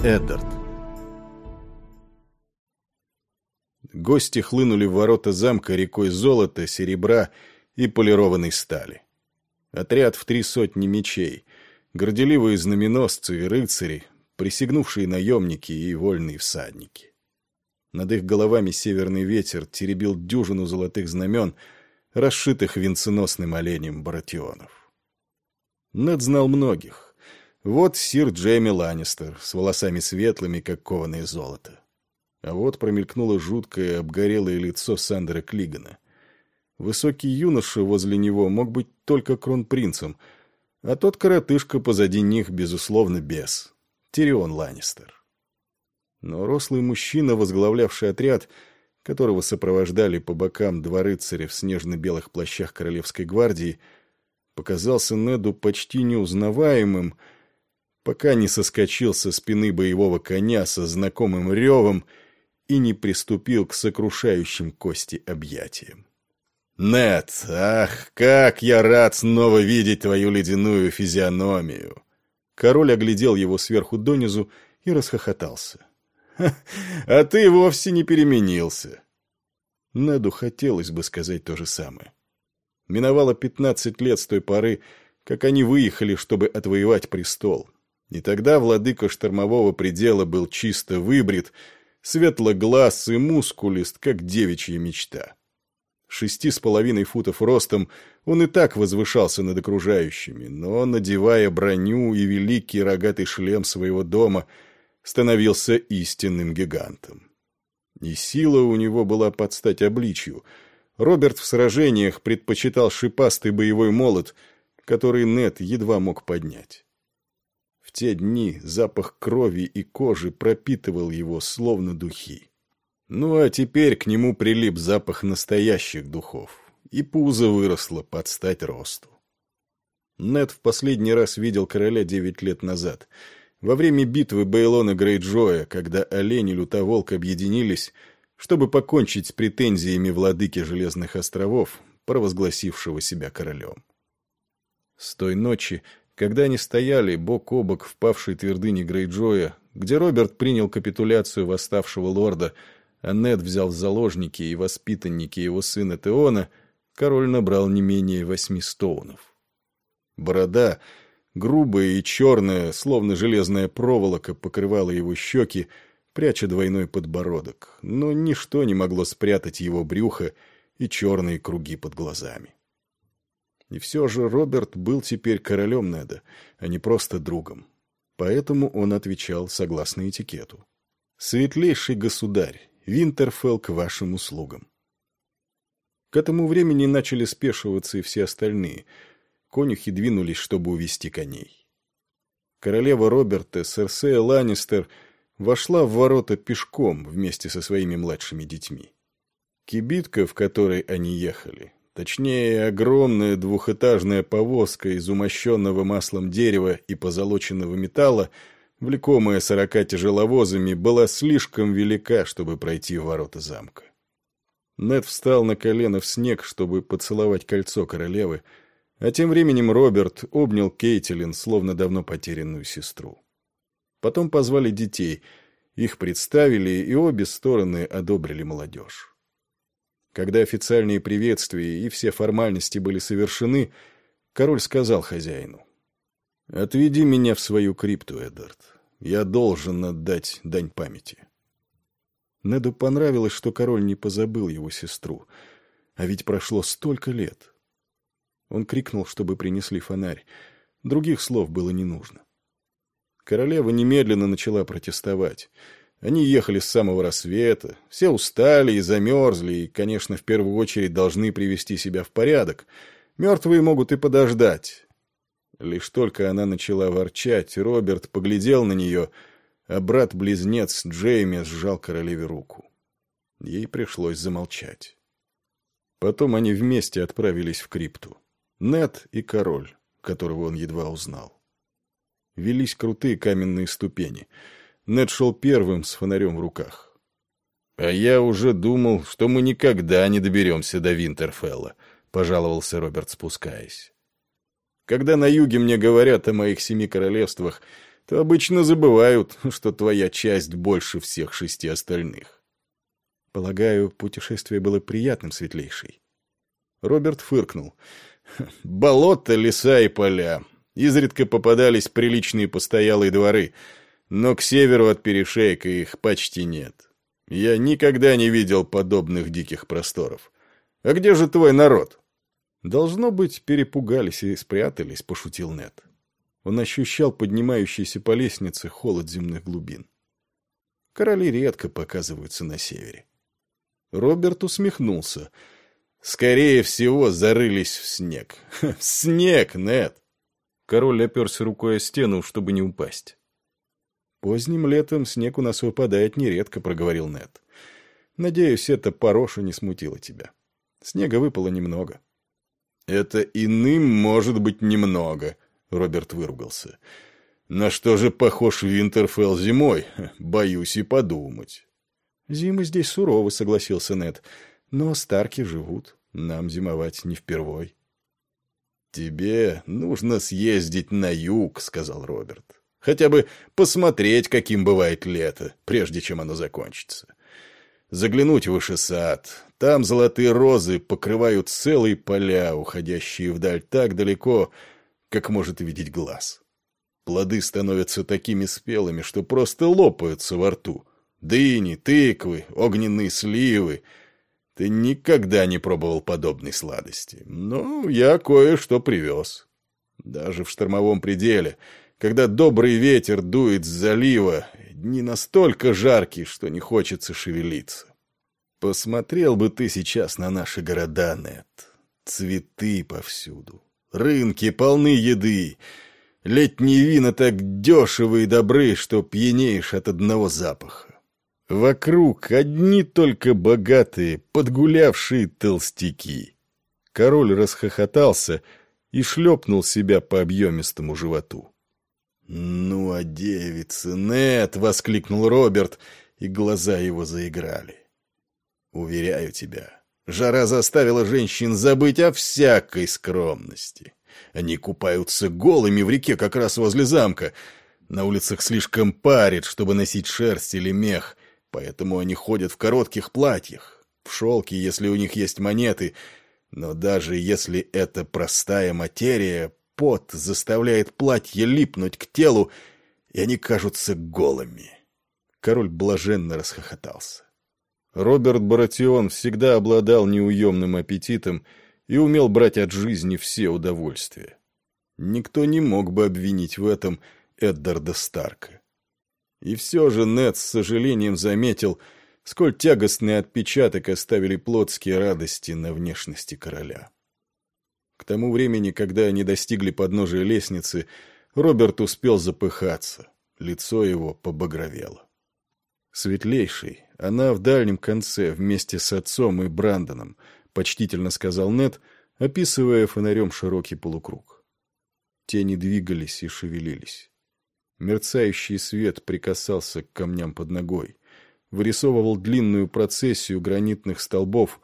Эддард. Гости хлынули в ворота замка рекой золота, серебра и полированной стали. Отряд в 300 мечей, горделивые знаменосцы и рыцари, присягнувшие наемники и вольные всадники. Над их головами северный ветер теребил дюжину золотых знамен, расшитых венценосным оленем Баратионов. Нед знал многих. Вот сир Джейми Ланнистер с волосами светлыми, как кованое золото. А вот промелькнуло жуткое обгорелое лицо Сандера Клигана. Высокий юноша возле него мог быть только кронпринцем, а тот коротышка позади них, безусловно, бес. Тирион Ланнистер. Но рослый мужчина, возглавлявший отряд, которого сопровождали по бокам два рыцаря в снежно-белых плащах Королевской гвардии, показался Неду почти неузнаваемым, пока не соскочил со спины боевого коня со знакомым ревом и не приступил к сокрушающим кости объятиям. «Нед, ах, как я рад снова видеть твою ледяную физиономию!» Король оглядел его сверху донизу и расхохотался. «А ты вовсе не переменился!» Неду хотелось бы сказать то же самое. Миновало 15 лет с той поры, как они выехали, чтобы отвоевать престол. И тогда владыка штормового предела был чисто выбрит, светлоглаз и мускулист, как девичья мечта. 6,5 футов ростом он и так возвышался над окружающими, но, надевая броню и великий рогатый шлем своего дома, становился истинным гигантом. И сила у него была под стать обличью. Роберт в сражениях предпочитал шипастый боевой молот, который Нед едва мог поднять. В те дни запах крови и кожи пропитывал его, словно духи. Ну а теперь к нему прилип запах настоящих духов, и пузо выросло под стать росту. Нед в последний раз видел короля 9 лет назад, во время битвы Бейлона Грейджоя, когда олень и лютоволк объединились, чтобы покончить с претензиями владыки Железных островов, провозгласившего себя королем. С той ночи, когда они стояли бок о бок в павшей твердыне Грейджоя, где Роберт принял капитуляцию восставшего лорда, а Нед взял в заложники и воспитанники его сына Теона, король набрал не менее 8 стоунов. Борода, грубая и черная, словно железная проволока, покрывала его щеки, пряча двойной подбородок, но ничто не могло спрятать его брюхо и черные круги под глазами. И все же Роберт был теперь королем Неда, а не просто другом. Поэтому он отвечал согласно этикету. «Светлейший государь, Винтерфелл к вашим услугам». К этому времени начали спешиваться и все остальные. Конюхи двинулись, чтобы увести коней. Королева Роберта, Серсея Ланнистер, вошла в ворота пешком вместе со своими младшими детьми. Кибитка, в которой они ехали, точнее, огромная двухэтажная повозка из умощенного маслом дерева и позолоченного металла, влекомая 40 тяжеловозами, была слишком велика, чтобы пройти в ворота замка. Нед встал на колено в снег, чтобы поцеловать кольцо королевы, а тем временем Роберт обнял Кейтилин, словно давно потерянную сестру. Потом позвали детей, их представили, и обе стороны одобрили молодежь. Когда официальные приветствия и все формальности были совершены, король сказал хозяину: «Отведи меня в свою крипту, Эддард. Я должен отдать дань памяти». Неду понравилось, что король не позабыл его сестру, а ведь прошло столько лет. Он крикнул, чтобы принесли фонарь. Других слов было не нужно. Королева немедленно начала протестовать. Они ехали с самого рассвета, все устали и замерзли, и, конечно, в первую очередь должны привести себя в порядок. Мертвые могут и подождать. Лишь только она начала ворчать, Роберт поглядел на нее, а брат-близнец Джейми сжал королеве руку. Ей пришлось замолчать. Потом они вместе отправились в крипту. Нед и король, которого он едва узнал. Велись крутые каменные ступени. Нед шел первым с фонарем в руках. «А я уже думал, что мы никогда не доберемся до Винтерфелла», — пожаловался Роберт, спускаясь. «Когда на юге мне говорят о моих 7 королевствах, то обычно забывают, что твоя часть больше всех 6 остальных. Полагаю, путешествие было приятным, светлейший. Роберт фыркнул. Болото, леса и поля. Изредка попадались приличные постоялые дворы, но к северу от перешейка их почти нет. Я никогда не видел подобных диких просторов. А где же твой народ? Должно быть, перепугались и спрятались, пошутил Нед. Он ощущал поднимающийся по лестнице холод земных глубин. Короли редко показываются на севере. Роберт усмехнулся. Скорее всего, зарылись в снег. В снег, Нед! Король оперся рукой о стену, чтобы не упасть. «Поздним летом снег у нас выпадает нередко», — проговорил Нед. «Надеюсь, эта пороша не смутила тебя. Снега выпало немного». «Это иным может быть немного», — Роберт выругался. «На что же похож Винтерфелл зимой? Боюсь и подумать». «Зимы здесь суровы», — согласился Нед. «Но старки живут. Нам зимовать не впервой». «Тебе нужно съездить на юг», — сказал Роберт. «Хотя бы посмотреть, каким бывает лето, прежде чем оно закончится. Заглянуть выше сад. Там золотые розы покрывают целые поля, уходящие вдаль так далеко, как может видеть глаз. Плоды становятся такими спелыми, что просто лопаются во рту. Дыни, тыквы, огненные сливы. Ты никогда не пробовал подобной сладости. Но я кое-что привез. Даже в штормовом пределе, когда добрый ветер дует с залива, дни настолько жаркие, что не хочется шевелиться. Посмотрел бы ты сейчас на наши города, Нед. Цветы повсюду. Рынки полны еды. Летние вина так дешевы и добры, что пьянеешь от одного запаха. Вокруг одни только богатые, подгулявшие толстяки. Король расхохотался и шлепнул себя по объемистому животу. «Ну, а девица, Нед!» — воскликнул Роберт, и глаза его заиграли. «Уверяю тебя, жара заставила женщин забыть о всякой скромности. Они купаются голыми в реке как раз возле замка. На улицах слишком парит, чтобы носить шерсть или мех, поэтому они ходят в коротких платьях, в шелке, если у них есть монеты. Но даже если это простая материя, пот заставляет платье липнуть к телу, и они кажутся голыми». Король блаженно расхохотался. Роберт Баратион всегда обладал неуемным аппетитом и умел брать от жизни все удовольствия. Никто не мог бы обвинить в этом Эддарда Старка. И все же Нед с сожалением заметил, сколь тягостный отпечаток оставили плотские радости на внешности короля. К тому времени, когда они достигли подножия лестницы, Роберт успел запыхаться, лицо его побагровело. «Светлейший, она в дальнем конце, вместе с отцом и Брандоном», — почтительно сказал Нед, описывая фонарем широкий полукруг. Тени двигались и шевелились. Мерцающий свет прикасался к камням под ногой, вырисовывал длинную процессию гранитных столбов,